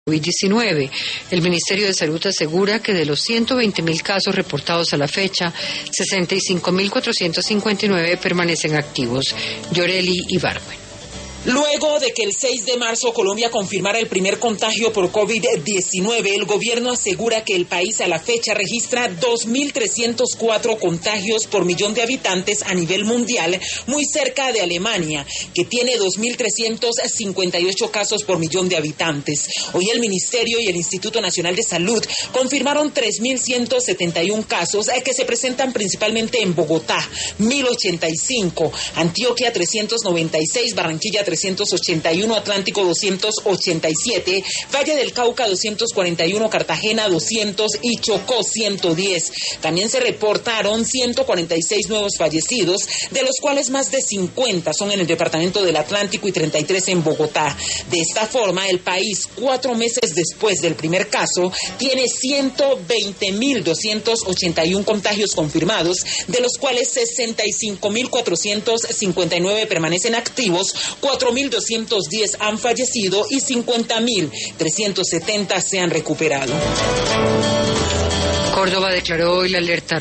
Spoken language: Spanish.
COVID-19. El Ministerio de Salud asegura que de los 120.000 casos reportados a la fecha, 65.459 permanecen activos. Yoreli Ibargüen. Luego de que el 6 de marzo Colombia confirmara el primer contagio por COVID-19, el gobierno asegura que el país a la fecha registra 2.304 contagios por millón de habitantes a nivel mundial, muy cerca de Alemania, que tiene 2.358 casos por millón de habitantes. Hoy el Ministerio y el Instituto Nacional de Salud confirmaron 3.171 casos que se presentan principalmente en Bogotá, 1.085, Antioquia 396, Barranquilla 381, Atlántico 287, Valle del Cauca 241, Cartagena 200 y Chocó 110. También se reportaron 146 nuevos fallecidos, de los cuales más de 50 son en el departamento del Atlántico y 33 en Bogotá. De esta forma, el país, 4 meses después del primer caso, tiene 120.281 contagios confirmados, de los cuales 65.459 permanecen activos, 4.210 han fallecido y 50.370 se han recuperado. Córdoba declaró hoy la alerta